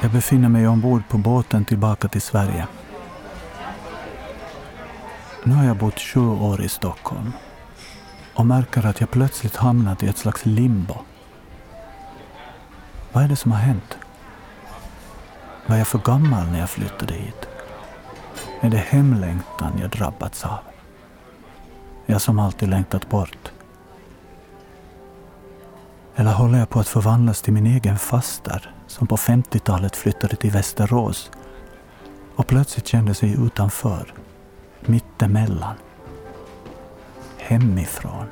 Jag befinner mig ombord på båten tillbaka till Sverige. Nu har jag bott 7 år i Stockholm och märker att jag plötsligt hamnat i ett slags limbo. Vad är det som har hänt? Var jag för gammal när jag flyttade hit? Är det hemlängtan jag drabbats av? Jag som alltid längtat bort. Eller håller jag på att förvandlas till min egen faster som på 50-talet flyttade till Västerås och plötsligt kände sig utanför, mittemellan, hemifrån.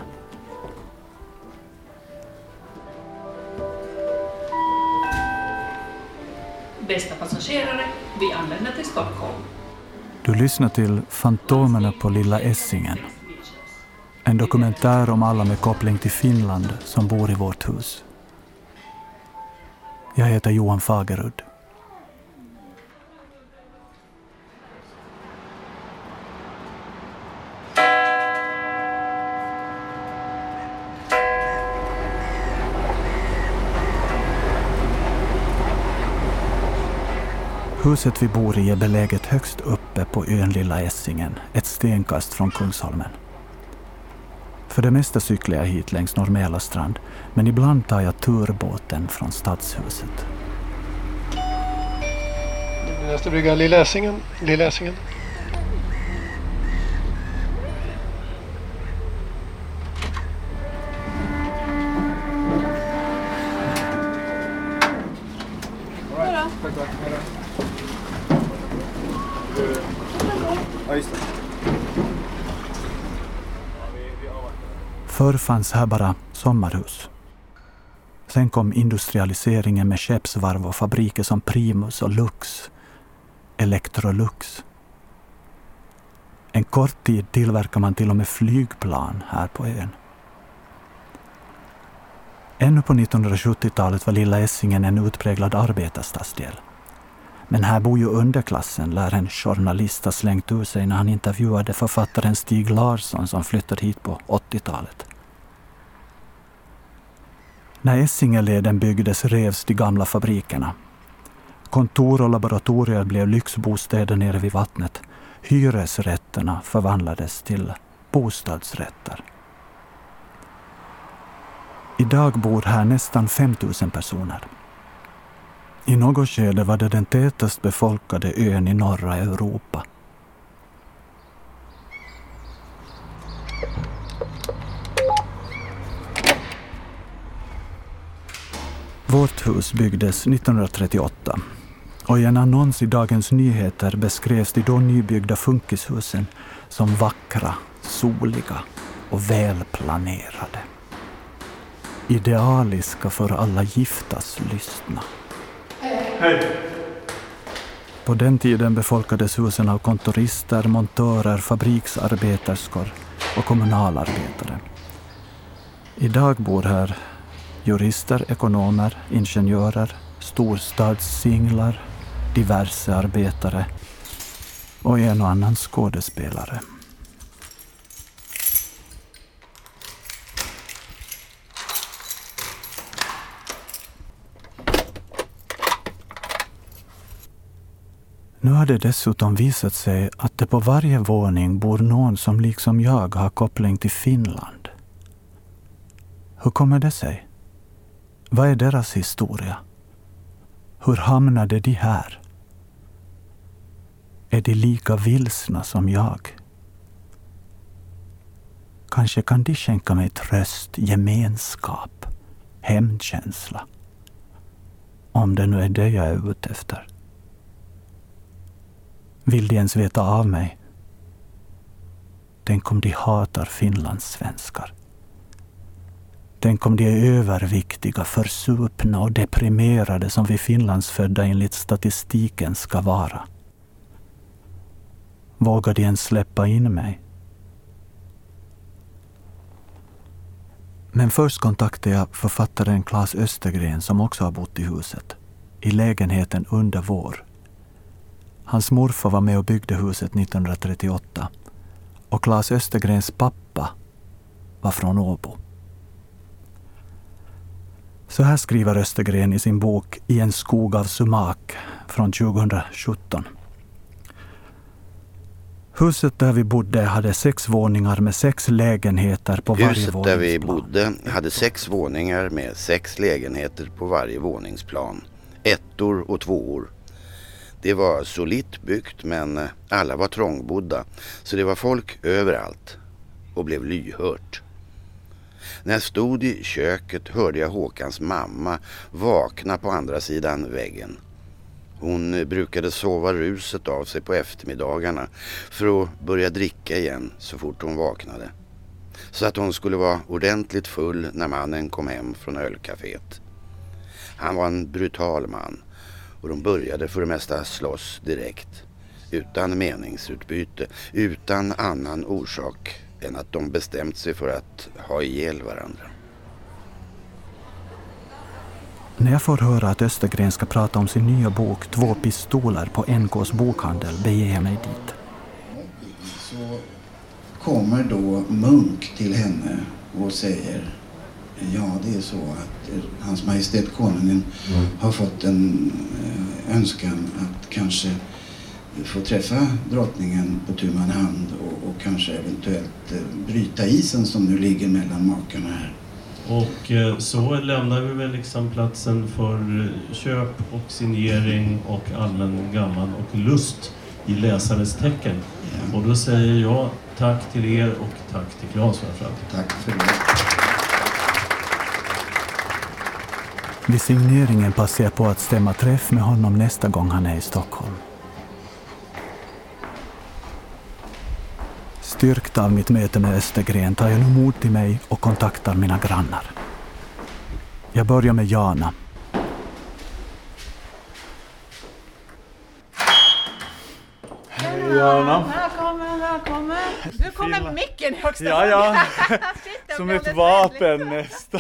Bästa passagerare, vi anländer till Stockholm. Du lyssnar till Fantomerna på Lilla Essingen. En dokumentär om alla med koppling till Finland som bor i vårt hus. Jag heter Johan Fagerud. Huset vi bor i är beläget högst uppe på ön Lilla Essingen, ett stenkast från Kungsholmen. För det mesta cyklar jag hit längs Norr-Mälarstrand, men ibland tar jag turbåten från stadshuset. Nästa brygga Lilla Essingen. Lilla Essingen. Förr fanns här bara sommarhus. Sen kom industrialiseringen med skeppsvarv och fabriker som Primus och Lux, Electrolux. En kort tid tillverkar man till och med flygplan här på ön. Ännu på 1970-talet var Lilla Essingen en utpräglad arbetarstadsdel. Men här bor ju underklassen, lär en journalist ha slängt ur sig när han intervjuade författaren Stig Larsson som flyttade hit på 80-talet. När Essingeleden byggdes revs de gamla fabrikerna. Kontor och laboratorier blev lyxbostäder nere vid vattnet. Hyresrätterna förvandlades till bostadsrätter. Idag bor här nästan 5 000 personer. I något skede var det den tätast befolkade ön i norra Europa. Vårt hus byggdes 1938 och i en annons i Dagens Nyheter beskrevs de då nybyggda funkishusen som vackra, soliga och välplanerade. Idealiska för alla giftas lystna. Hej. På den tiden befolkades husen av kontorister, montörer, fabriksarbeterskor och kommunalarbetare. Idag bor här jurister, ekonomer, ingenjörer, storstadssinglar, diverse arbetare och en och annan skådespelare. Nu har det dessutom visat sig att det på varje våning bor någon som liksom jag har koppling till Finland. Hur kommer det sig? Vad är deras historia? Hur hamnade de här? Är de lika vilsna som jag? Kanske kan de skänka mig tröst, gemenskap, hemkänsla. Om det nu är det jag är ute efter. Vill de ens veta av mig? Tänk om de hatar finlandssvenskar. Tänk om de är överviktiga, försupna och deprimerade som vi finlandsfödda enligt statistiken ska vara. Vågar de ens släppa in mig? Men först kontaktade jag författaren Claes Östergren som också har bott i huset. I lägenheten under vår. Hans morfar var med och byggde huset 1938. Och Claes Östergrens pappa var från Åbo. Så här skriver Östergren i sin bok I en skog av sumak från 2017. Huset där vi bodde hade 6 våningar med 6 lägenheter på varje våningsplan. Huset där vi bodde hade 6 våningar med 6 lägenheter på varje våningsplan. 1:or och 2:or. Det var solitt byggt, men alla var trångbodda, så det var folk överallt och blev lyhört. När jag stod i köket hörde jag Håkans mamma vakna på andra sidan väggen. Hon brukade sova ruset av sig på eftermiddagarna för att börja dricka igen så fort hon vaknade. Så att hon skulle vara ordentligt full när mannen kom hem från ölcaféet. Han var en brutal man och de började för det mesta slåss direkt. Utan meningsutbyte, utan annan orsak än att de bestämt sig för att ha ihjäl varandra. När jag får höra att Östergren ska prata om sin nya bok 2 pistoler på NKs bokhandel beger jag mig dit. Så kommer då Munk till henne och säger: ja, det är så att Hans Majestät Konungen har fått en önskan att kanske få träffa drottningen på tu man hand och kanske eventuellt bryta isen som nu ligger mellan makarna här. Och så lämnar vi väl liksom platsen för köp och signering och allmän gammal och lust i läsares tecken. Ja. Och då säger jag tack till er och tack till Claes framförallt. Tack för det. Vid signeringen passar jag på att stämma träff med honom nästa gång han är i Stockholm. Styrkt av mitt möte med Östergren tar jag nu mod till mig och kontaktar mina grannar. Jag börjar med Jana. Hej Jana. Välkommen. Du kommer micken högst upp. Ja. Som ett vapen nästan.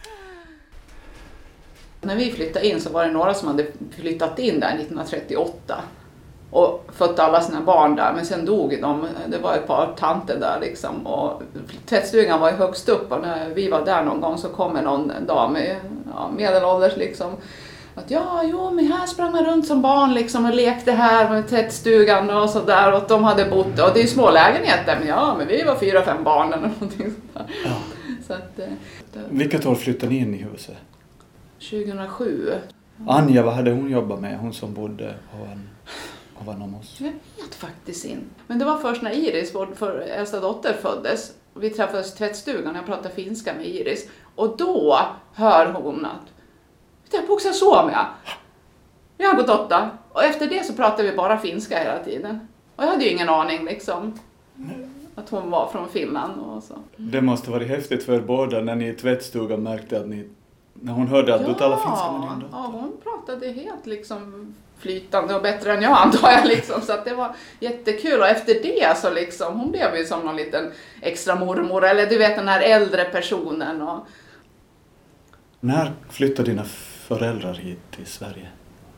När vi flyttade in så var det några som hade flyttat in där 1938 och fått alla sina barn där, men sen dog de. Det var ett par tanter där liksom, och tvättstugan var ju högst upp, och när vi var där någon gång så kom någon dam medelålders liksom, att men här sprang man runt som barn liksom och lekte här med tvättstugan och så där, och de hade bott, och det är ju små lägenheter, men vi var 4-5 barn eller någonting sådär. Ja. Så att, Vilket år flyttade ni in i huset? 2007. Anja, vad hade hon jobbat med? Hon som bodde och var någon oss. Jag vet faktiskt inte. Men det var först när Iris, vår äldsta dotter, föddes. Vi träffades i tvättstugan och jag pratade finska med Iris. Och då hör hon att jag boxar så med. Jag har gått 8. Och efter det så pratade vi bara finska hela tiden. Och jag hade ju ingen aning liksom. Att hon var från Finland och så. Det måste vara häftigt för båda när ni i tvättstugan märkte att när hon hörde att du talade finska med din dotter. Ja, hon pratade helt liksom flytande och bättre än jag, antar jag liksom, så att det var jättekul. Och efter det så liksom, hon blev ju som någon liten extra mormor, eller du vet, den här äldre personen. Och... När flyttade dina föräldrar hit till Sverige?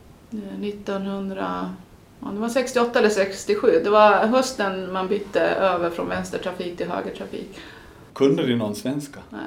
det var 68 eller 67. Det var hösten man bytte över från vänstertrafik till högertrafik. Kunde du någon svenska? Nej.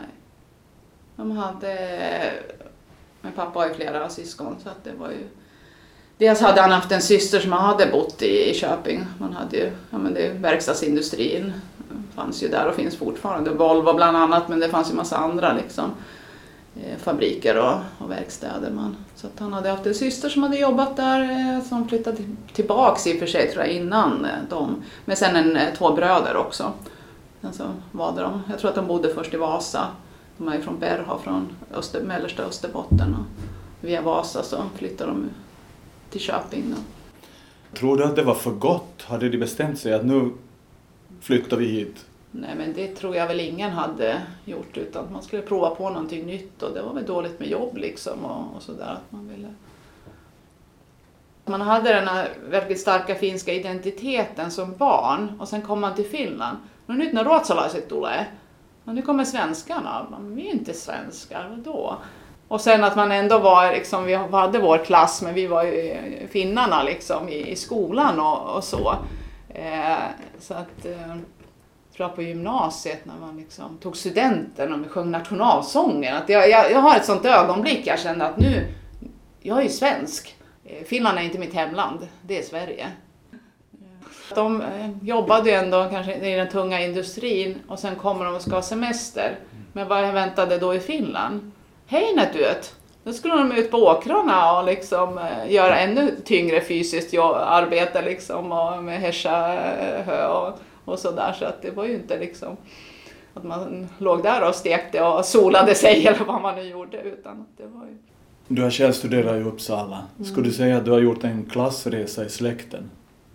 Min pappa har ju flera syskon, så att det var ju... Dels hade han haft en syster som hade bott i Köping. Man hade ju, verkstadsindustrin fanns ju där och finns fortfarande. Volvo bland annat, men det fanns ju massa andra liksom, fabriker och verkstäder. Så att han hade haft en syster som hade jobbat där, som flyttade tillbaks i och för sig, tror jag, innan dem. Men sen 2 bröder också. Sen så var de, jag tror att de bodde först i Vasa. De är från Berha, från mellersta Österbotten, och via Vasa så flyttade de till Köping då. Tror du att det var för gott? Hade de bestämt sig att nu flyttar vi hit? Nej, men det tror jag väl ingen hade gjort, utan man skulle prova på någonting nytt, och det var väl dåligt med jobb liksom och sådär, att man ville. Man hade den här väldigt starka finska identiteten som barn, och sen kom man till Finland. Men nyt när ruotsalaiset tulee, och nu kommer svenskarna, men vi är inte svenskar, vadå? Och sen att man ändå var liksom, vi hade vår klass, men vi var ju finnarna liksom i skolan och så. tror jag på gymnasiet när man liksom tog studenten och vi sjöng nationalsången. Att jag har ett sånt ögonblick, jag kände att nu, jag är ju svensk. Finland är inte mitt hemland, det är Sverige. De jobbade ju ändå kanske i den tunga industrin och sen kommer de och ska ha semester. Men vad väntade då i Finland? Hej vet. Då skulle de ut på åkrarna och liksom göra ännu tyngre fysiskt arbete liksom och med hässa hö och sådär. Så att det var ju inte liksom att man låg där och stekte och solade sig eller vad man nu gjorde, utan att det var ju... Du har själv studerat i Uppsala. Skulle du säga att du har gjort en klassresa i släkten?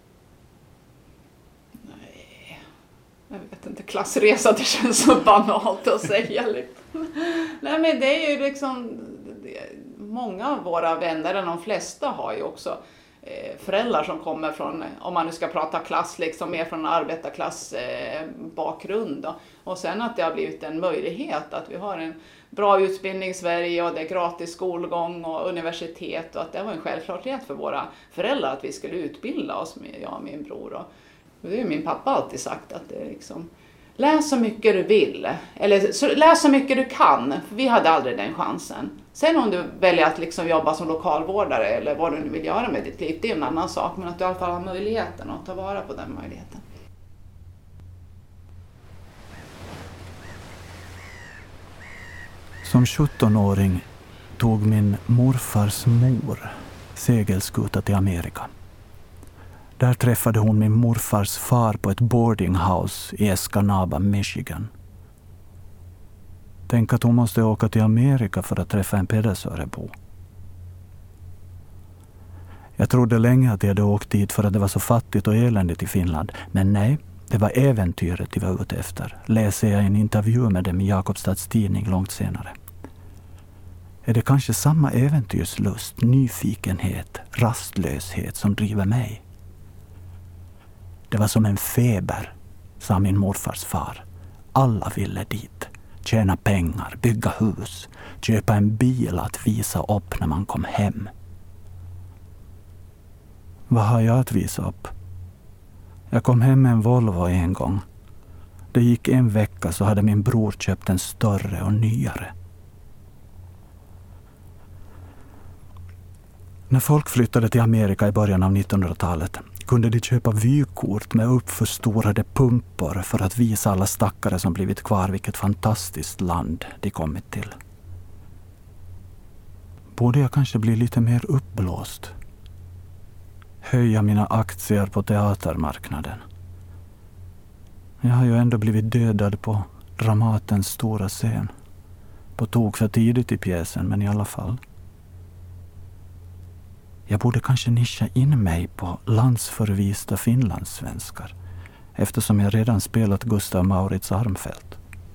Nej, jag vet inte. Klassresa, det känns så banalt att säga. Nej, men det är ju liksom... Många av våra vänner, eller de flesta, har ju också föräldrar som kommer från, om man nu ska prata klass, liksom mer från arbetarklass bakgrund. Och sen att det har blivit en möjlighet att vi har en bra utbildning i Sverige och det är gratis skolgång och universitet, och att det var en självklarhet för våra föräldrar att vi skulle utbilda oss, jag och min bror. Och det är ju min pappa alltid sagt att det är liksom, läs så mycket du vill, eller läs så mycket du kan, för vi hade aldrig den chansen. Sen om du väljer att liksom jobba som lokalvårdare eller vad du nu vill göra med ditt liv, det är en annan sak, men att du i alla fall har möjligheten att ta vara på den möjligheten. Som 17-åring tog min morfars mor segelskuta till Amerika. Där träffade hon min morfars far på ett boardinghouse i Escanaba, Michigan. Tänk att hon måste åka till Amerika för att träffa en Pedersörebo. Jag trodde länge att jag hade åkt dit för att det var så fattigt och eländigt i Finland. Men nej, det var äventyret de var ute efter, läser jag en intervju med dem i Jakobstads tidning långt senare. Är det kanske samma äventyrslust, nyfikenhet, rastlöshet som driver mig? Det var som en feber, sa min morfars far. Alla ville dit. Tjäna pengar, bygga hus, köpa en bil att visa upp när man kom hem. Vad har jag att visa upp? Jag kom hem med en Volvo en gång. Det gick en vecka så hade min bror köpt en större och nyare. När folk flyttade till Amerika i början av 1900-talet kunde de köpa vykort med uppförstorade pumpor för att visa alla stackare som blivit kvar vilket fantastiskt land de kommit till. Borde jag kanske bli lite mer uppblåst? Höja mina aktier på teatermarknaden. Jag har ju ändå blivit dödad på Dramatens stora scen. På tok för tidigt i pjäsen, men i alla fall. Jag borde kanske nischa in mig på landsförvista finlandssvenskar, eftersom jag redan spelat Gustav Maurits Armfelt.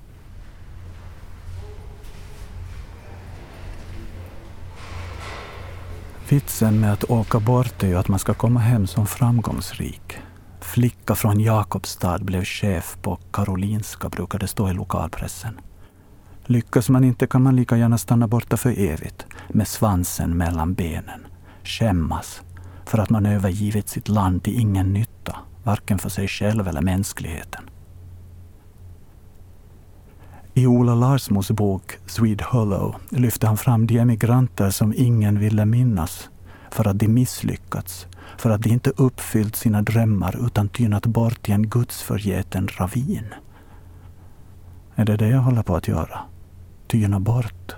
Vitsen med att åka bort är ju att man ska komma hem som framgångsrik. Flicka från Jakobstad blev chef på Karolinska, brukade stå i lokalpressen. Lyckas man inte kan man lika gärna stanna borta för evigt, med svansen mellan benen. Skämmas för att man övergivit sitt land till ingen nytta, varken för sig själv eller mänskligheten. I Ola Larsmos bok Swede Hollow lyfte han fram de emigranter som ingen ville minnas för att de misslyckats, för att de inte uppfyllt sina drömmar utan tynat bort i en gudsförgeten ravin. Är det jag håller på att göra? Tyna bort?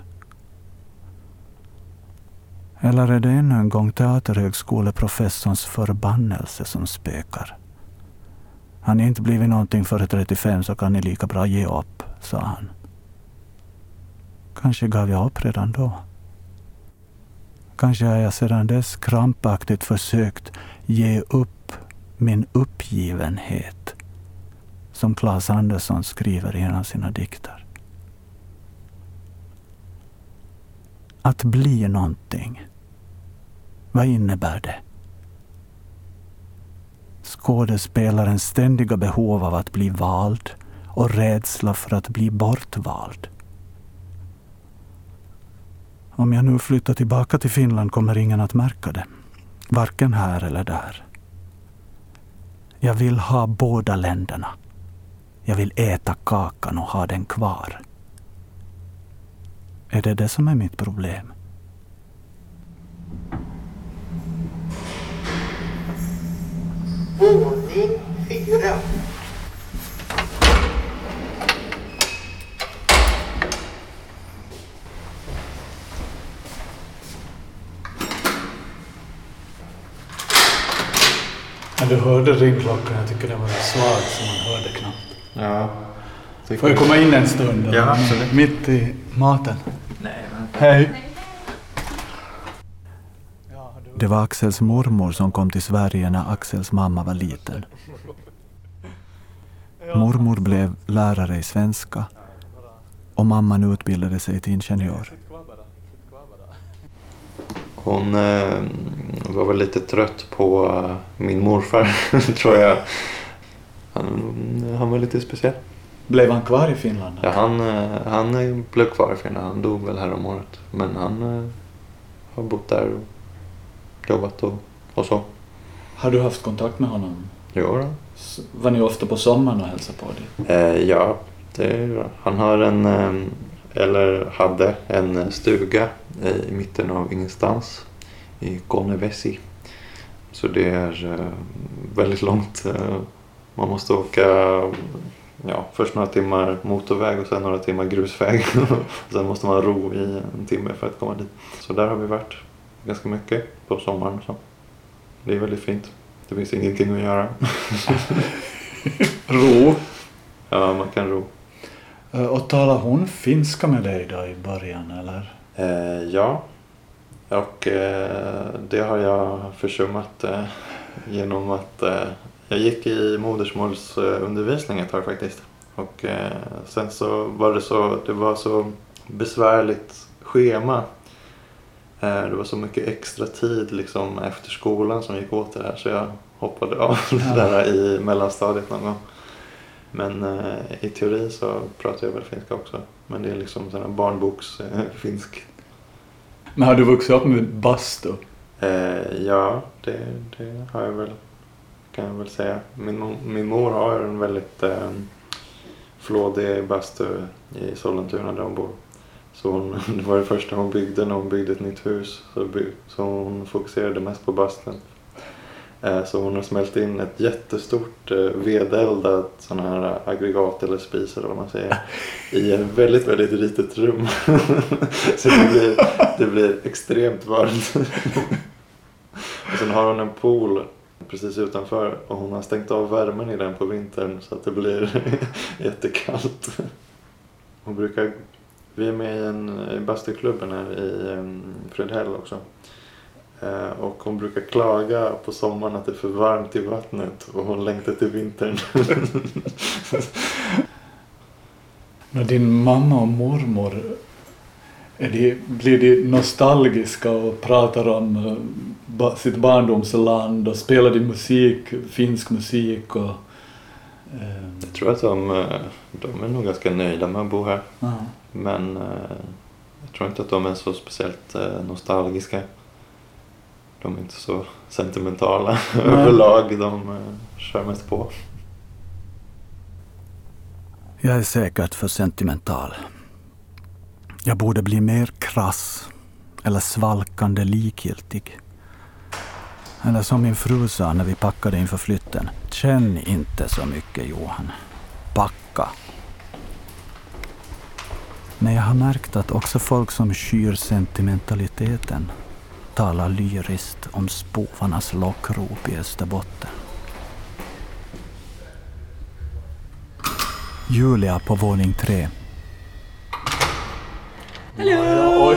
Eller är det ännu en gång teaterhögskoleprofessorns förbannelse som spökar? Han är inte blivit någonting före 35 så kan ni lika bra ge upp, sa han. Kanske gav jag upp redan då. Kanske har jag sedan dess krampaktigt försökt ge upp min uppgivenhet, som Claes Andersson skriver i en av sina dikter. Att bli någonting. Vad innebär det? Skådespelarens ständiga behov av att bli vald och rädsla för att bli bortvald. Om jag nu flyttar tillbaka till Finland kommer ingen att märka det. Varken här eller där. Jag vill ha båda länderna. Jag vill äta kakan och ha den kvar. Är det som är mitt problem? Våning 4. Men du hörde ringklockan, jag tycker den var så svag så man hörde knappt. Ja. Får jag komma in en stund? Ja, absolut. Mitt i maten. Nej, men... Hej. Det var Axels mormor som kom till Sverige när Axels mamma var liten. Mormor blev lärare i svenska och mamman utbildade sig till ingenjör. Hon var väl lite trött på min morfar, tror jag. Han var lite speciell. Blev han kvar i Finland? Ja, han blev kvar i Finland. Han dog väl här om året. Men han har bott där och jobbat och så. Har du haft kontakt med honom? Jo då. Var ni ofta på sommaren och hälsade på dig? Ja, han har hade en stuga i mitten av ingenstans i Konnevesi. Så det är väldigt långt. Man måste åka först några timmar motorväg och sen några timmar grusväg. Sen måste man ro i en timme för att komma dit. Så där har vi varit ganska mycket på sommaren. Så. Det är väldigt fint. Det finns ingenting att göra. Ro? Ja, man kan ro. Och talar hon finska med dig då i början, eller? Ja. Och det har jag försummat genom att jag gick i modersmålsundervisning ett tag faktiskt. Och sen så var det var så besvärligt schema. Det var så mycket extra tid liksom efter skolan som gick åt det här, så jag hoppade av det där i mellanstadiet någon gång. Men i teori så pratar jag väl finska också. Men det är liksom sån här barnboksfinsk. Men har du vuxit upp med bastu? Ja, det har jag väl, kan jag väl säga. Min mor har en väldigt flådig bastu i Sollentuna där hon bor. Så det var det första hon byggde när hon byggde ett nytt hus. Så hon fokuserade mest på bastun. Så hon har smält in ett jättestort vedeldat sån här aggregat eller spis eller vad man säger i en väldigt, väldigt litet rum. Så det blir extremt varmt. Och sen har hon en pool precis utanför och hon har stängt av värmen i den på vintern så att det blir jättekallt. Vi är med i bastuklubben här i Fredhäll också. Och hon brukar klaga på sommaren att det är för varmt i vattnet och hon längtar till vintern. När din mamma och mormor, blir de nostalgiska och pratar om sitt barndomsland och spelar de musik, finsk musik? Och, Jag tror att de är nog ganska nöjda med att bo här. Men jag tror inte att de är så speciellt nostalgiska. De är inte så sentimentala överlag, de kör mest på. Jag är säkert för sentimental. Jag borde bli mer krass eller svalkande likgiltig. Eller som min fru sa när vi packade inför flytten: känn inte så mycket, Johan. Packa. Men jag har märkt att också folk som skyr sentimentaliteten talar lyriskt om spovarnas lockrop i Österbotten. Julia på våning 3. Hallå!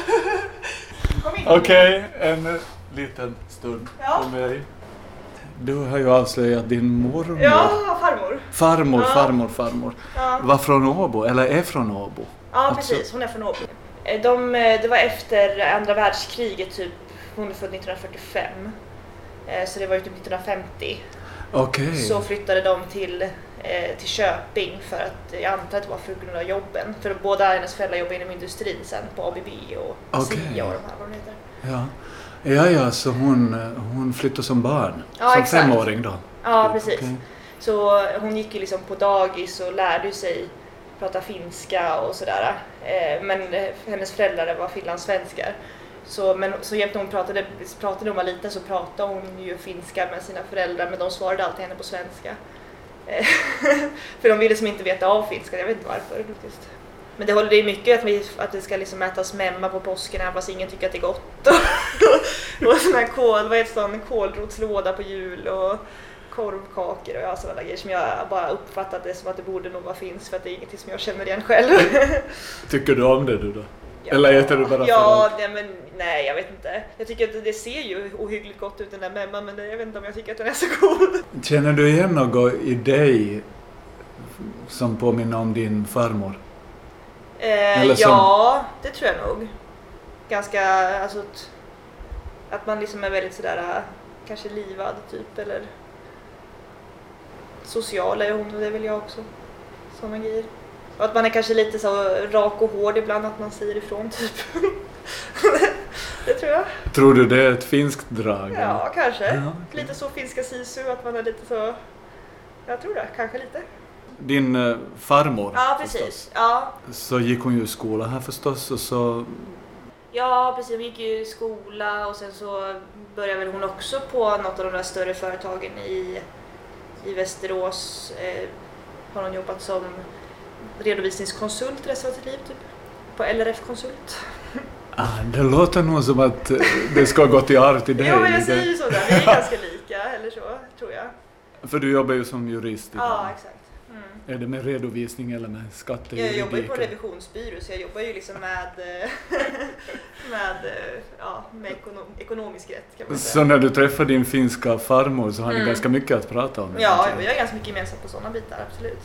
Okej, en liten stund Ja. för mig. Du har ju avslöjat din mormor. Ja, farmor. Farmor. Ja. Var från Åbo, eller är från Åbo? Ja, Alltså- precis. Hon är från Åbo. Det var efter andra världskriget, typ. Hon är född 1945. Så det var ju typ 1950. Okej. Så flyttade de till Köping för att, jag antar att det var för grund av jobben. För båda hennes föräldrar jobbade inom industrin sen på ABB och Okej. SIA och de här vad de heter. Ja, så hon flyttade som barn. Ja, som exakt. 5-åring då. Ja, precis. Okej. Så hon gick ju liksom på dagis och lärde sig prata finska och sådär. Men hennes föräldrar var finlandssvenskar. Så jämt när hon pratade hon var liten så pratade hon ju finska med sina föräldrar, men de svarade alltid henne på svenska. För de ville som inte veta av finska, jag vet inte varför faktiskt. Men det håller mycket att det ska liksom ätas memma på påsken fast ingen tycker att det är gott. Och sån här kålrotslåda på jul och korvkakor och sådana grejer som jag bara uppfattade som att det borde nog vara finns, för att det är ingenting som jag känner igen själv. Tycker du om det du då? Ja, eller äter du bara nej, jag vet inte. Jag tycker att det ser ju ohyggligt gott ut den där memman, men jag vet inte om jag tycker att den är så god. Känner du igen något i dig som påminner om din farmor? Ja, det tror jag nog. Ganska, alltså att man liksom är väldigt sådär kanske livad typ, eller social är hon, och det är väl jag också. Såna grejer. Och att man är kanske lite så rak och hård ibland, att man säger ifrån typ. Det tror jag. Tror du det är ett finskt drag? Ja, kanske. Ja, okay. Lite så finska sisu, att man är lite så... Jag tror det, kanske lite. Din farmor? Ja, precis. Förstås. Ja. Så gick hon ju i skola här förstås, och så... Ja, precis. Hon gick ju i skola och sen så började väl hon också på något av de där större företagen i Västerås. Har hon jobbat som redovisningskonsult resten av sitt liv typ. På LRF-konsult. Det låter nog som att det ska gå till arv till dig. Ja, men jag säger ju sådär. Vi är ganska lika, eller så, tror jag. För du jobbar ju som jurist idag. Ja, exakt. Är det med redovisning eller med skattejuridik? Jag jobbar ju på en revisionsbyrå, så jag jobbar ju liksom med ekonomisk rätt, kan man säga. Så när du träffar din finska farmor så har ni ganska mycket att prata om? Ja, vi har ganska mycket gemensamt på sådana bitar, absolut.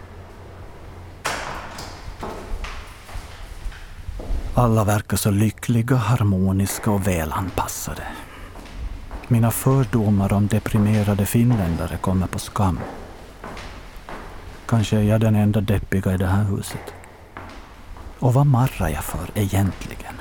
Alla verkar så lyckliga, harmoniska och välanpassade. Mina fördomar om deprimerade finländare kommer på skam. Kanske är jag den enda deppiga i det här huset. Och vad marrar jag för egentligen?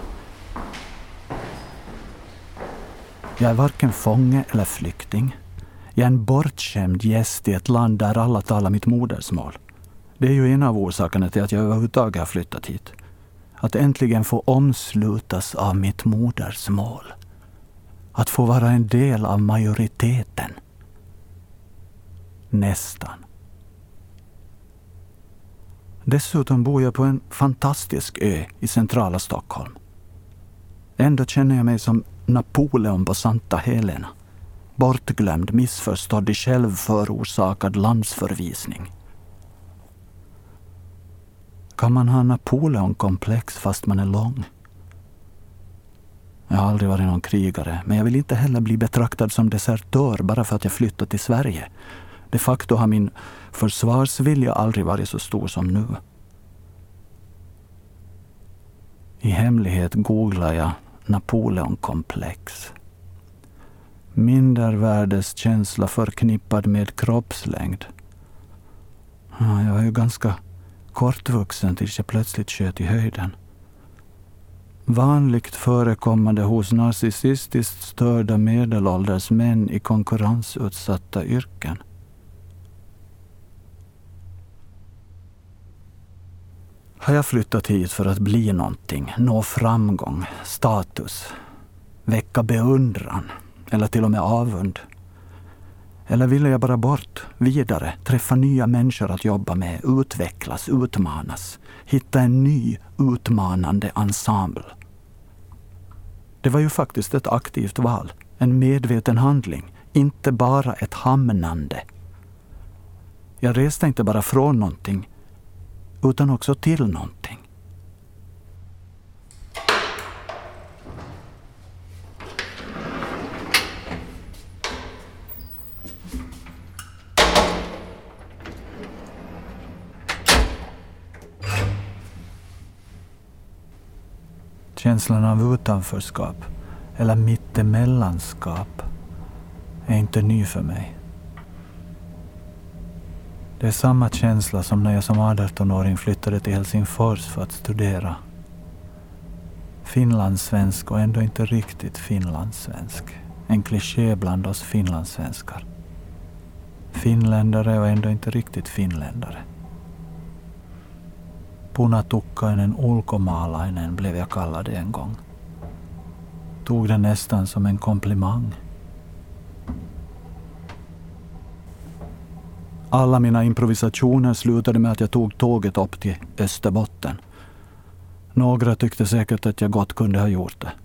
Jag är varken fånge eller flykting. Jag är en bortskämd gäst i ett land där alla talar mitt modersmål. Det är ju en av orsakerna till att jag överhuvudtaget har flyttat hit. Att äntligen få omslutas av mitt modersmål. Att få vara en del av majoriteten. Nästan. Dessutom bor jag på en fantastisk ö i centrala Stockholm. Ändå känner jag mig som Napoleon på Santa Helena. Bortglömd, missförstådd i självförorsakad landsförvisning. Kan man ha Napoleon-komplex fast man är lång? Jag har aldrig varit någon krigare, men jag vill inte heller bli betraktad som desertör bara för att jag flyttat till Sverige. De facto har min försvarsvilja aldrig varit så stor som nu. I hemlighet googlar jag Napoleon-komplex. Mindervärdeskänsla förknippad med kroppslängd. Jag var ju ganska kortvuxen tills jag plötsligt sköt i höjden. Vanligt förekommande hos narcissistiskt störda medelålders män i konkurrensutsatta yrken. Har jag flyttat hit för att bli någonting, nå framgång, status, väcka beundran eller till och med avund? Eller ville jag bara bort, vidare, träffa nya människor att jobba med, utvecklas, utmanas, hitta en ny, utmanande ensemble? Det var ju faktiskt ett aktivt val, en medveten handling, inte bara ett hamnande. Jag reste inte bara från någonting, utan också till någonting. Känslan av utanförskap eller mittemellanskap är inte ny för mig. Det är samma känsla som när jag som 18-åring flyttade till Helsingfors för att studera. Finlandssvensk och ändå inte riktigt finlandssvensk. En kliché bland oss finlandssvenskar. Finländare och ändå inte riktigt finländare. Punatukkainen ulkomaalainen blev jag kallad en gång. Tog det nästan som en komplimang. Alla mina improvisationer slutade med att jag tog tåget upp till Österbotten. Några tyckte säkert att jag gott kunde ha gjort det.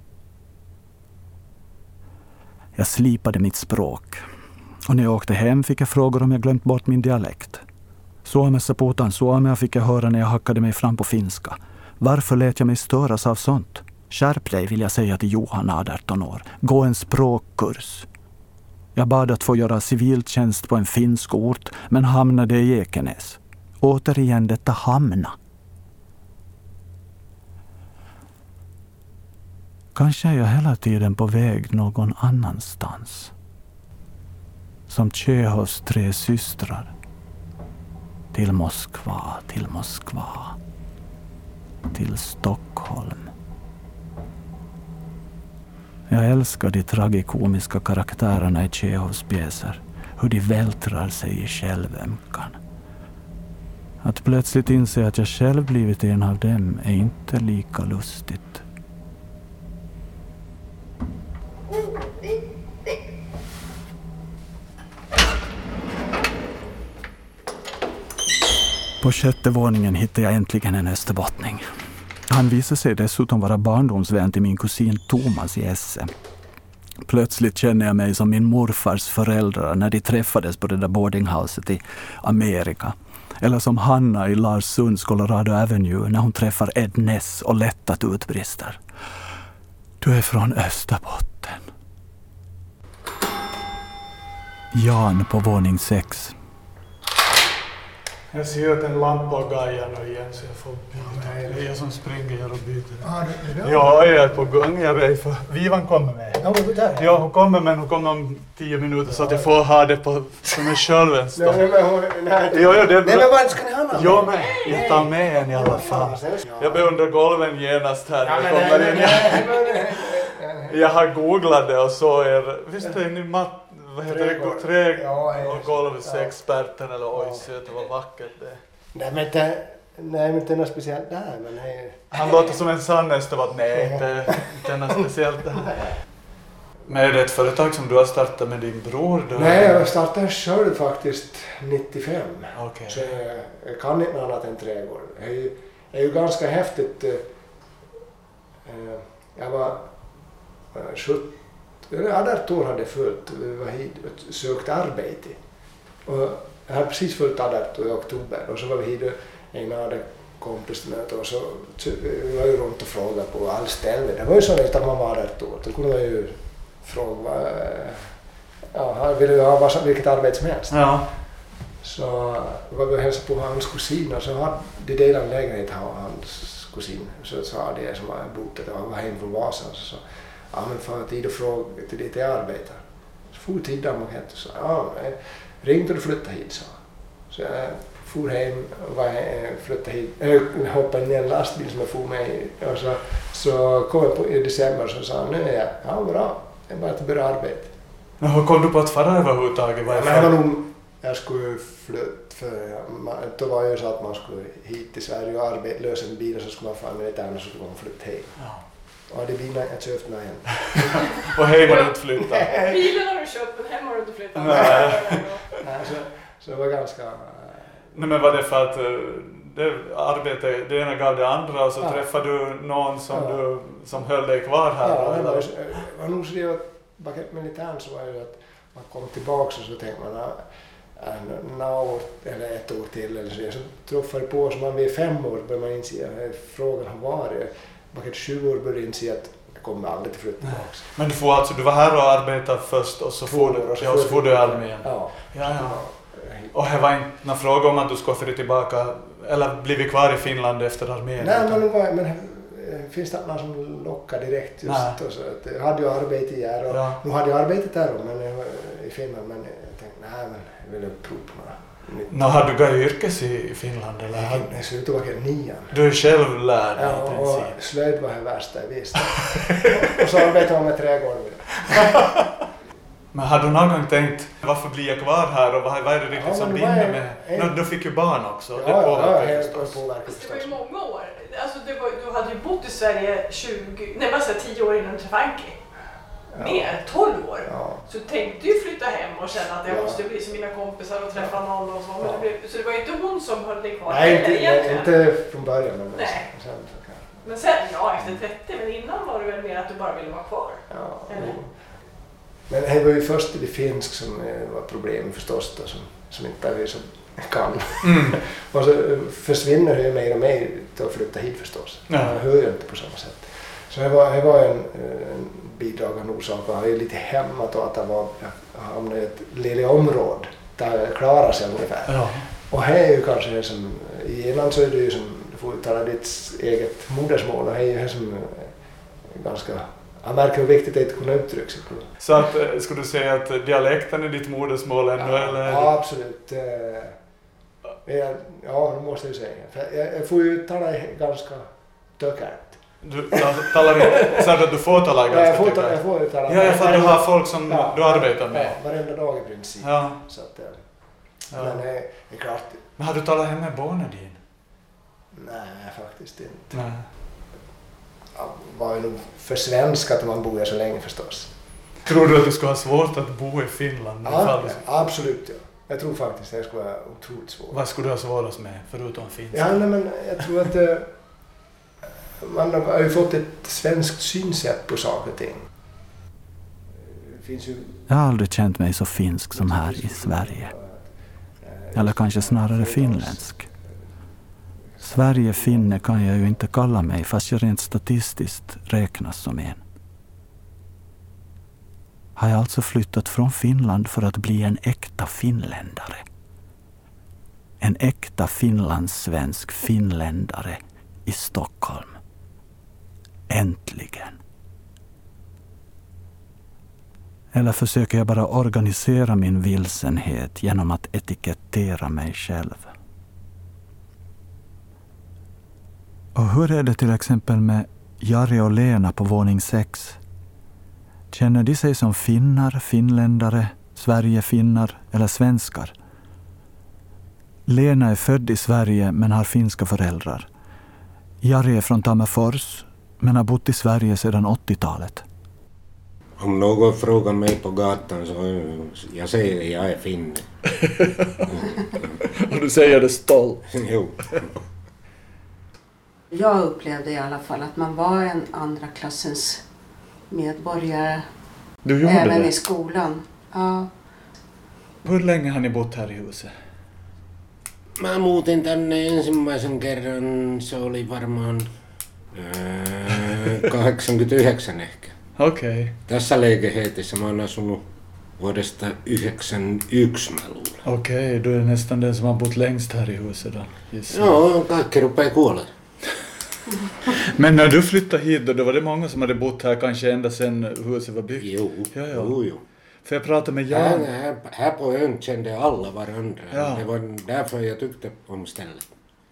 Jag slipade mitt språk. Och när jag åkte hem fick jag frågor om jag glömt bort min dialekt. Suomessa puhutaan suomea fick jag höra när jag hackade mig fram på finska. Varför lät jag mig störas av sånt? Skärp dig, vill jag säga till Johan, 18 år. Gå en språkkurs. Jag bad att få göra civiltjänst på en finsk ort, men hamnade i Ekenäs. Återigen detta hamna. Kanske är jag hela tiden på väg någon annanstans. Som Tjehovs 3 systrar. Till Moskva, till Moskva. Till Stockholm. Jag älskar de tragikomiska karaktärerna i Tjehovs pjäser. Hur de vältrar sig i självömkan. Att plötsligt inse att jag själv blivit en av dem är inte lika lustigt. På 6:e våningen hittade jag äntligen en österbottning. Han visade sig dessutom vara barndomsvän till min kusin Thomas i Esse. Plötsligt känner jag mig som min morfars föräldrar när de träffades på det där boardinghouset i Amerika. Eller som Hanna i Lars Sunds Colorado Avenue när hon träffar Ed Ness och lättat utbrister. Du är från Österbotten. Jan på våning 6. Jag ser att en lampa gajar nu igen så jag får byta. Det är jag som springer och byter. Ja, jag är på gång. Jag är för Vivan kommer med. Ja, hon kommer, men hon kommer om 10 minuter så att jag får ha det på som en själv en stund. Nej, men vad ska ni hamna med? Ja, men jag tar med en i alla fall. Jag beundrar golven genast här. Jag har googlat det och så är... Visst är ni vad heter det? Träg och golvsexperten eller oj, så det var vackert det. Nej, men inte något speciellt där, men nej. Han låter som en sann österbottning. Nej, inte något speciellt där. Men är det ett företag som du har startat med din bror då? Nej, jag startade själv faktiskt 95. Okay. Så jag kan inte annat än trädgård. Det är ju ganska häftigt. Jag var 18 år hade följt, var hit och sökt arbete. Och jag hade precis följt 18 i oktober och så var vi hit och hade kompismöte och så var jag runt och frågade på all ställe. Det var ju så att man var 18 år. Då kunde man ju fråga, han ville ju ha vilket arbete som helst. Ja. Så var vi och hälsade på hans kusin och så hade de delat en lägenhet av hans kusin. Så sa det som var bott att han var hem från Vasa. Så ja, men fan tid och fråga till dit jag arbetar. Så for tid där man hette och sa, ja, ringde och flyttade hit, så. Så jag for hem och flyttade hit, hoppade in i en lastbil som jag for med i. Och så kom jag i december och så sa nu är jag, bra, jag bara att börja arbeta. Men hur kom du på att fara överhuvudtaget? Jag skulle flytta, för då var det så att man skulle hit till Sverige och arbeta, lösa en bil och så skulle man fara med lite annat och så skulle man flytta hem. Ja. Ja, det blir jag köpt mig hem. Och hem har du inte flyttat? Bilen har du köpt, men hem har du inte flyttat. Nej, så det var ganska... Nej, men var det för att det ena gav det andra och så träffade du någon som höll dig kvar här? Ja, det var nog så det att bakom militären så var det att man kom tillbaka och så tänkte man eller ett år till eller så träffade på så man vid 5 år började man inse att frågan har varit. Bakom 20 år började inse att jag kommer aldrig till flytta tillbaka. Men du var här och arbetade först och så får du i armén? Ja. Och det var inte någon fråga om att du skulle flytta tillbaka eller blivit kvar i Finland efter armén? Nej, men finns det någon som lockar direkt just och så att jag hade ju arbete här och nu hade jag arbetat där men i Finland, men jag tänkte nej, men jag ville prova på några. Har du gått yrkes i Finland eller? Jag slutade vara 9. Du är själv lärd i princip? Och slöjd var det värsta jag visste. Och så arbetade man med trädgården. Men hade du någon gång tänkt, varför blir jag kvar här och vad är det riktigt som binder med? Du fick ju barn också. Ja, det påverkar det förstås. Det var ju många år. Alltså, du hade ju bott i Sverige 10 år innan du träffade Anki. Mer, 12 år. Ja. Så du tänkte ju flytta hem och känna att jag måste bli som mina kompisar och träffa någon och så. Men så det var ju inte hon som höll dig kvar. Nej, inte från början. Men sen, efter 30, men innan var det väl mer att du bara ville vara kvar? Ja. Eller? Men det var ju först det finsk som var problem förstås då, som inte är så kan. Och så försvinner det mer och mer till att flytta hit förstås. Man hör ju inte på samma sätt. Så det var en bidragande orsak. Jag har ju lite hämmat och att jag hamnade i ett litet område där jag klarar sig ungefär. Ja. Och här är ju kanske det som, i Irland så är det ju som, du får tala ditt eget modersmål och här är ju det som ganska, jag märker hur viktigt det är att kunna uttrycka sig på. Så att, skulle du säga att dialekten är ditt modersmål ännu? Ja, eller? Ja, absolut. Ja, det måste jag säga. Jag får ju tala ganska tökärt. Du talar inte, så att du får tala ganska tökärt? Jag får ju tala. Ja, för du har folk som du arbetar med. Ja, varenda dag i princip. Ja. Så att, men det är klart. Men har du talat hem med barnen din? Nej, faktiskt inte. Nej. Jag var ju nog för svensk att man bor här så länge förstås. Tror du att du ska ha svårt att bo i Finland? Ja, absolut. Ja. Jag tror faktiskt att det skulle vara otroligt svårt. Vad skulle du ha svårast med förutom finska? Ja, nej, men jag tror att man har ju fått ett svenskt synsätt på saker och ting. Jag har aldrig känt mig så finsk som här i Sverige. Eller kanske snarare finländsk. Sverige-finne kan jag ju inte kalla mig fast jag rent statistiskt räknas som en. Har jag alltså flyttat från Finland för att bli en äkta finländare? En äkta finlandssvensk finländare i Stockholm. Äntligen. Eller försöker jag bara organisera min vilsenhet genom att etikettera mig själv? Och hur är det till exempel med Jari och Lena på våning 6? Känner de sig som finnar, finländare, Sverigefinnar eller svenskar? Lena är född i Sverige men har finska föräldrar. Jari är från Tammerfors men har bott i Sverige sedan 80-talet. Om någon frågar mig på gatan så jag säger att jag är finne. Och du säger det stolt. Jo. Jag upplevde i alla fall att man var en andra klassens medborgare. Du gjorde även det? I skolan. Ja. Hur länge har ni bott här i huset? Mä muutin tänne ensimmäisen kerran, se oli varmaan 89 ehkä. Okei. Okay. Tässä liikeheitissä mä oon asunut vuodesta 91 mä luulen. Okej, du är nästan den som har bott längst här i huset då. Yes. Ja, kaikki rupeaa kuolemaan. Men när du flyttade hit då var det många som hade bott här kanske ända sedan huset var byggt? Jo. För jag pratade med Jan. Här på ön kände alla varandra. Ja. Det var därför jag tyckte om stället.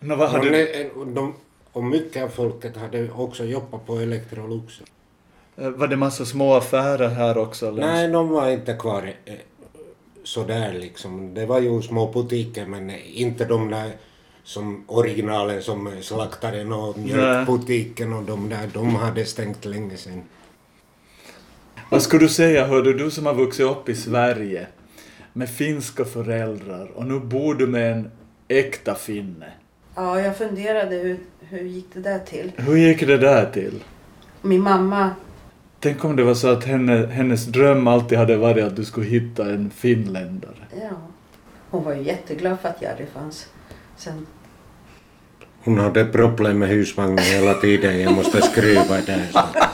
Och mycket av folket hade också jobbat på Electrolux. Var det massa små affärer här också? Eller? Nej, de var inte kvar sådär liksom. Det var ju små butiker men inte de där som originalen som slaktaren och mjölkbutiken och de hade stängt länge sedan. Vad skulle du säga, hörde du som har vuxit upp i Sverige med finska föräldrar och nu bor du med en äkta finne? Ja, jag funderade hur gick det där till? Hur gick det där till? Min mamma... Tänk om det var så att hennes dröm alltid hade varit att du skulle hitta en finländare. Ja, hon var ju jätteglad för att Jari fanns. Sen... Hon hade problem med husvagnen hela tiden, jag måste skruva där.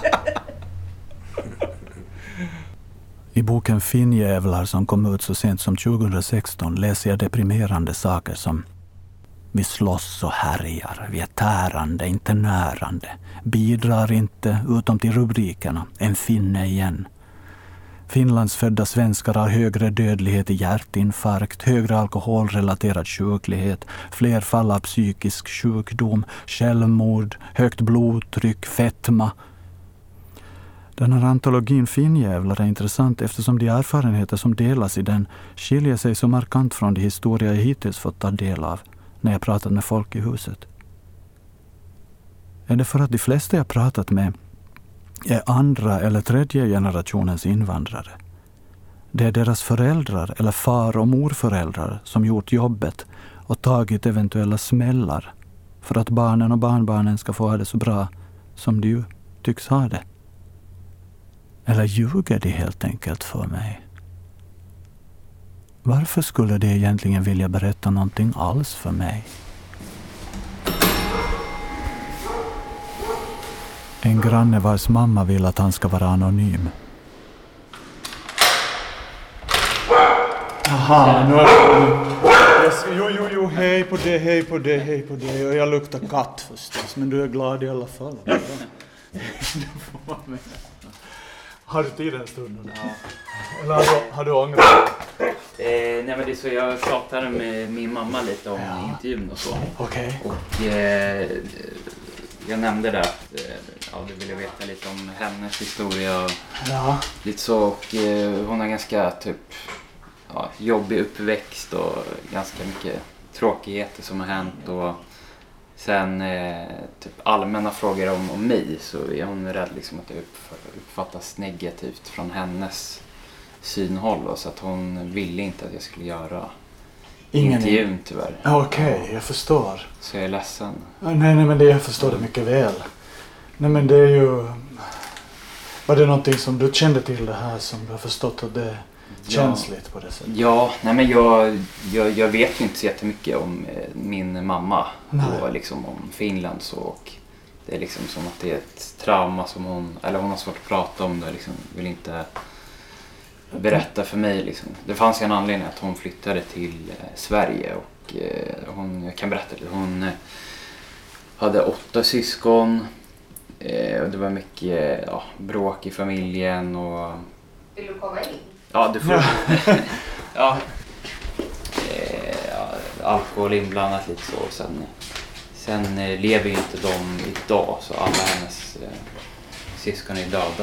I boken Finnjävlar som kom ut så sent som 2016 läser jag deprimerande saker som: vi slåss och härjar, vi är tärande, inte närande, bidrar inte utom till rubrikerna, en finne igen. Finlandsfödda svenskar har högre dödlighet i hjärtinfarkt, högre alkoholrelaterad sjuklighet, fler fall av psykisk sjukdom, självmord, högt blodtryck, fetma. Den här antologin Finnjävlar är intressant eftersom de erfarenheter som delas i den skiljer sig så markant från de historier jag hittills fått ta del av när jag pratat med folk i huset. Är det för att de flesta jag pratat med är andra eller tredje generationens invandrare? Det är deras föräldrar eller far- och morföräldrar som gjort jobbet och tagit eventuella smällar för att barnen och barnbarnen ska få ha det så bra som de ju tycks ha det. Eller ljuger de helt enkelt för mig? Varför skulle de egentligen vilja berätta någonting alls för mig? En granne vars mamma vill att han ska vara anonym. Aha, nu är det... Jo, hej på det. Och jag luktar katt förstås, men du är glad i alla fall. Du får vara med. Har du tid en stund nu? Ja. Eller har du ångrat? Nej, men det är så jag pratade med min mamma lite om intervjun och så. Okej. Och jag nämnde där att du ville veta lite om hennes historia och lite så. Och hon har ganska jobbig uppväxt och ganska mycket tråkigheter som har hänt. Och sen allmänna frågor om mig, så är hon rädd liksom att det uppfattas negativt från hennes synhåll. Så att hon ville inte att jag skulle göra intervjun tyvärr. Okej, jag förstår. Så jag är ledsen. Nej, men jag förstår det mycket väl. Nej, men det är ju... Var det någonting som du kände till det här som du har förstått att det känns lite på det sättet? Ja, nej men jag vet ju inte så jättemycket om min mamma och liksom om Finland så, och det är liksom som att det är ett trauma som hon har svårt att prata om det, liksom vill inte berätta för mig liksom. Det fanns ju en anledning att hon flyttade till Sverige och jag kan berätta lite, hon hade 8 syskon och det var mycket bråk i familjen och... Vill du komma in? Ja, du får... alkohol inblandat lite så. Sen lever ju inte de idag, så alla hennes syskon är döda.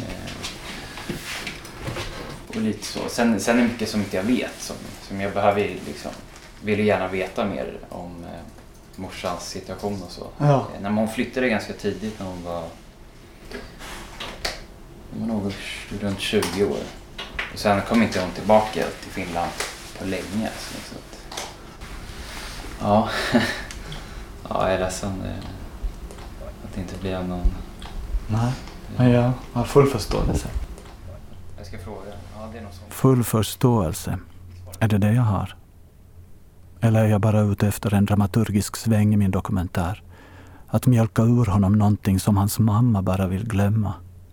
Och lite så. Sen är det mycket som inte jag vet, som jag behöver liksom, vill ju gärna veta mer om morsans situation och så. Ja. När hon flyttade ganska tidigt, när hon var nog runt 20 år. Och sen kom inte hon tillbaka till Finland på länge. Så att, ja, jag är ledsen att det inte blir någon... Nej, men jag har full förståelse. Jag ska fråga. Ja, det är något sånt. Full förståelse. Är det jag har? Eller är jag bara ute efter en dramaturgisk sväng i min dokumentär? Att mjölka ur honom någonting som hans mamma bara vill glömma.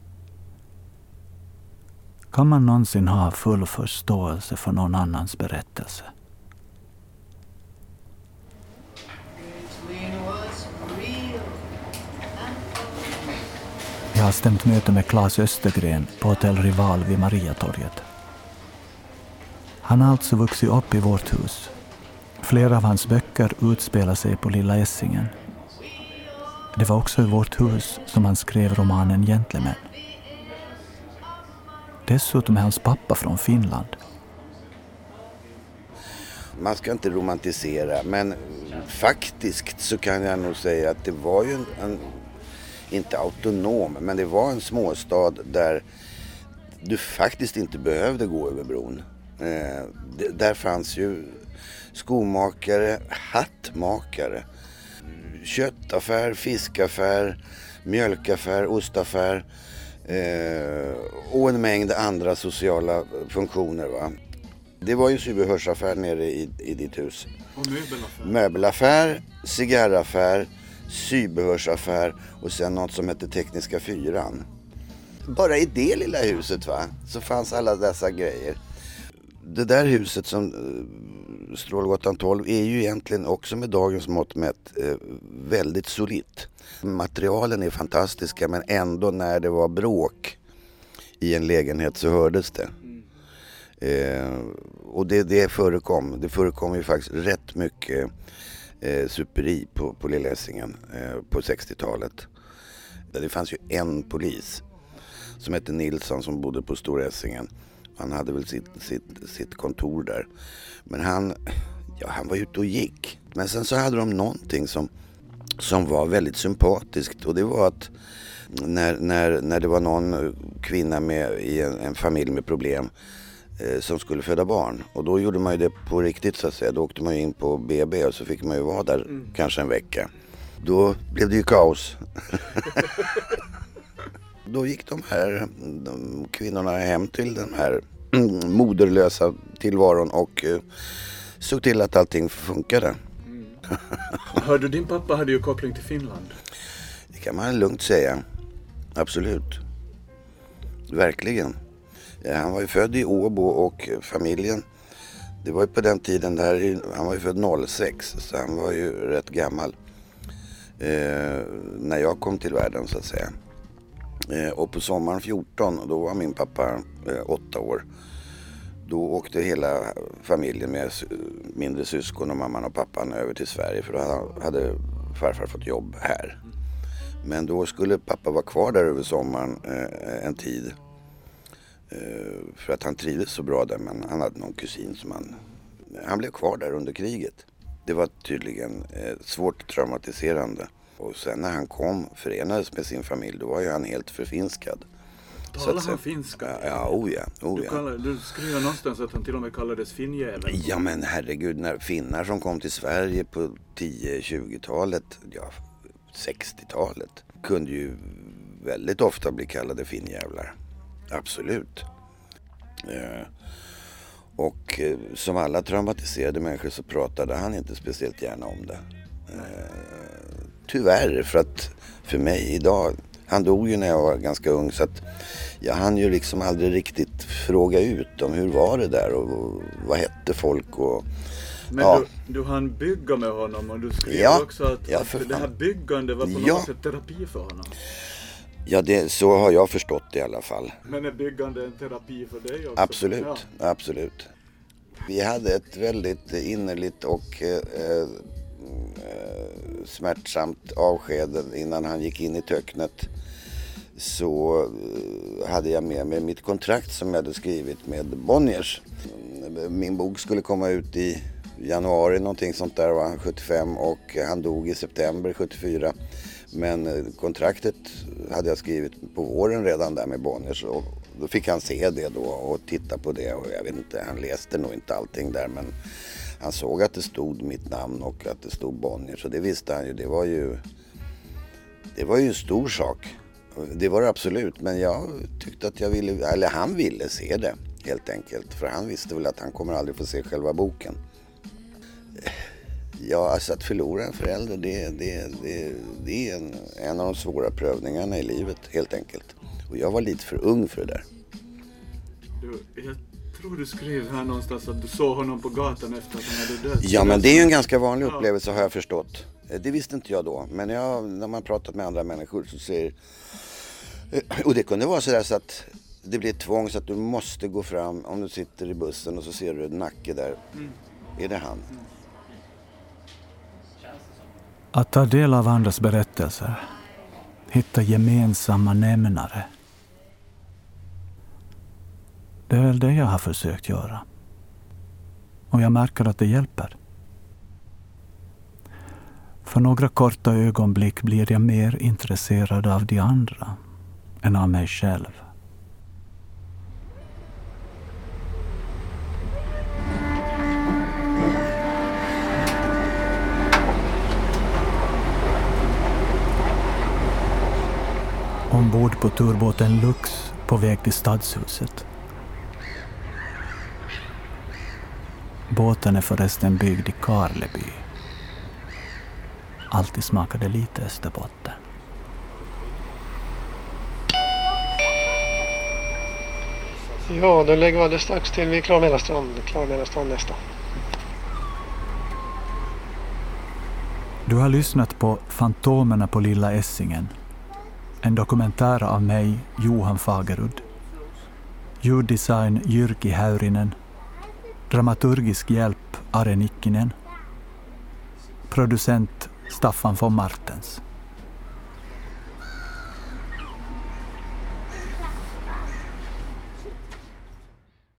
Kan man någonsin ha full förståelse för någon annans berättelse? Jag har stämt möte med Claes Östergren på Hotell Rival vid Mariatorget. Han har alltså vuxit upp i vårt hus. Flera av hans böcker utspelar sig på Lilla Essingen. Det var också i vårt hus som han skrev romanen Gentlemen. Dessutom är hans pappa från Finland. Man ska inte romantisera, men faktiskt så kan jag nog säga att det var ju inte autonom, men det var en småstad där du faktiskt inte behövde gå över bron. Där fanns ju skomakare, hattmakare, köttaffär, fiskaffär, mjölkaffär, ostaffär och en mängd andra sociala funktioner. Va? Det var ju en sybehörsaffär nere i ditt hus. Och möbelaffär. Möbelaffär, cigarraffär, sybehörsaffär och sen något som hette Tekniska fyran. Bara i det lilla huset så fanns alla dessa grejer. Det där huset som Strålgatan 12 är ju egentligen också med dagens mått mätt väldigt solitt. Materialen är fantastiska, men ändå när det var bråk i en lägenhet så hördes det. Och det förekom. Det förekom ju faktiskt rätt mycket superi på Lilla Essingen på 60-talet. Det fanns ju en polis som hette Nilsson som bodde på Stora Essingen. Han hade väl sitt kontor där. Men han var ute och gick. Men sen så hade de någonting som var väldigt sympatiskt. Och det var att när det var någon kvinna med i en familj med problem som skulle föda barn. Och då gjorde man ju det på riktigt så att säga. Då åkte man ju in på BB och så fick man ju vara där kanske en vecka. Då blev det ju kaos. Då gick de kvinnorna hem till den här moderlösa tillvaron och såg till att allting funkade. Hörde, din pappa hade ju koppling till Finland. Det kan man lugnt säga. Absolut. Verkligen. Han var ju född i Åbo och familjen. Det var ju på den tiden han var ju född 06 så han var ju rätt gammal. När jag kom till världen så att säga. Och på sommaren 14, då var min pappa 8 år. Då åkte hela familjen med mindre syskon och mamman och pappan över till Sverige för då hade farfar fått jobb här. Men då skulle pappa vara kvar där över sommaren en tid. För att han trivdes så bra där, men han hade någon kusin som han blev kvar där under kriget. Det var tydligen svårt traumatiserande. Och sen när han förenades med sin familj, då var ju han helt förfinskad. Talar han finska? Ja. Du skriver någonstans att han till och med kallades finnjävel. Ja men herregud, när finnar som kom till Sverige på 10-20-talet, 60-talet, kunde ju väldigt ofta bli kallade finnjävlar. Absolut. Och som alla traumatiserade människor så pratade han inte speciellt gärna om det. Tyvärr, för mig idag, han dog ju när jag var ganska ung så att jag hann ju liksom aldrig riktigt fråga ut om hur var det där och vad hette folk och men du hann bygga med honom och du skrev också att det här byggande var på något sätt terapi för honom. Ja, så har jag förstått det i alla fall. Men är byggande en terapi för dig också? Absolut. Vi hade ett väldigt innerligt och smärtsamt avsked innan han gick in i töcknet. Så hade jag med mig mitt kontrakt som jag hade skrivit med Bonniers. Min bok skulle komma ut i januari, någonting sånt där, var 75 och han dog i september 74. Men kontraktet hade jag skrivit på våren redan där med Bonniers och då fick han se det då och titta på det och jag vet inte, han läste nog inte allting där men han såg att det stod mitt namn och att det stod Bonniers så det visste han ju, det var ju en stor sak. Det var det absolut, men jag tyckte att han ville se det helt enkelt för han visste väl att han kommer aldrig få se själva boken. Ja, alltså att förlora en förälder det är en av de svåra prövningarna i livet helt enkelt. Och jag var lite för ung för det där. Jag tror du skrev här någonstans att du såg honom på gatan efter att han hade dött. Ja, men det är ju en ganska vanlig upplevelse har jag förstått. Det visste inte jag då. Men när man pratat med andra människor så säger... Och det kunde vara sådär så att det blir ett tvång så att du måste gå fram om du sitter i bussen och så ser du en nacke där. Är det han? Att ta del av andras berättelser, hitta gemensamma nämnare. Det är väl det jag har försökt göra. Och jag märker att det hjälper. För några korta ögonblick blir jag mer intresserad av de andra än av mig själv. Ombord på turbåten Lux på väg till stadshuset. Båten är förresten byggd i Karleby. Alltid smakade lite Österbotten. Ja, då lägger vi alldeles strax till vid Klarmälarstrand nästa. Du har lyssnat på Fantomerna på Lilla Essingen. En dokumentär av mig, Johan Fagerud. Ljuddesign Jyrki Häyrinen. Dramaturgisk hjälp Are Nikkinen. Producent Staffan von Martens.